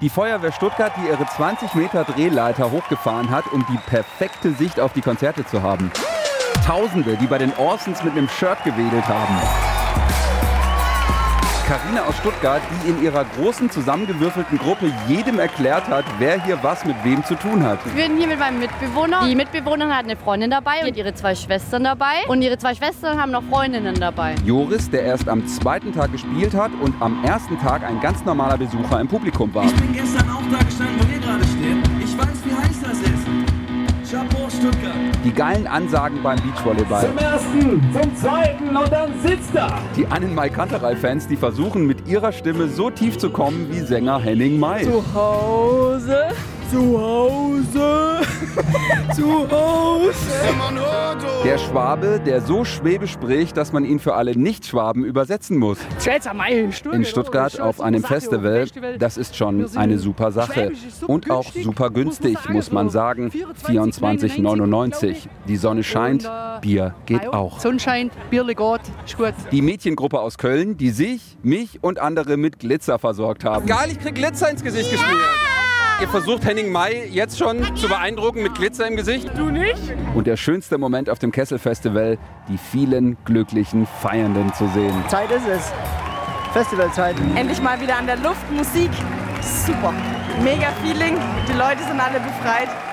Die Feuerwehr Stuttgart, die ihre 20 Meter Drehleiter hochgefahren hat, um die perfekte Sicht auf die Konzerte zu haben. Tausende, die bei den Orsons mit einem Shirt gewedelt haben. Carina aus Stuttgart, die in ihrer großen zusammengewürfelten Gruppe jedem erklärt hat, wer hier was mit wem zu tun hat. Wir sind hier mit meinem Mitbewohner. Die Mitbewohnerin hat eine Freundin dabei und ihre 2 Schwestern dabei. Und ihre 2 Schwestern haben noch Freundinnen dabei. Joris, der erst am 2. Tag gespielt hat und am 1. Tag ein ganz normaler Besucher im Publikum war. Ich bin gestern auch da gestanden, wo ihr gerade steht. Ich weiß, wie heiß das ist. Chapeau Stuttgart. Die geilen Ansagen beim Beachvolleyball. Zum ersten, zum zweiten und dann sitzt er. Die Annenmai Kanterei-Fans, die versuchen mit ihrer Stimme so tief zu kommen wie Sänger Henning Mai. Zu Hause, zu Hause, zu Hause. Der Schwabe, der so schwäbisch spricht, dass man ihn für alle Nicht-Schwaben übersetzen muss. In Stuttgart auf einem Festival, das ist schon eine super Sache. Und auch super günstig, muss man sagen. 24,99. Die Sonne scheint, Bier geht auch. Sonne scheint, Bierle geht, ist gut. Die Mädchengruppe aus Köln, die sich, mich und andere mit Glitzer versorgt haben. Geil, ich krieg Glitzer ins Gesicht geschmiert. Ihr versucht Henning Mai jetzt schon zu beeindrucken mit Glitzer im Gesicht? Du nicht? Und der schönste Moment auf dem Kessel-Festival, die vielen glücklichen Feiernden zu sehen. Zeit ist es. Festivalzeit. Endlich mal wieder an der Luft, Musik. Super. Mega Feeling. Die Leute sind alle befreit.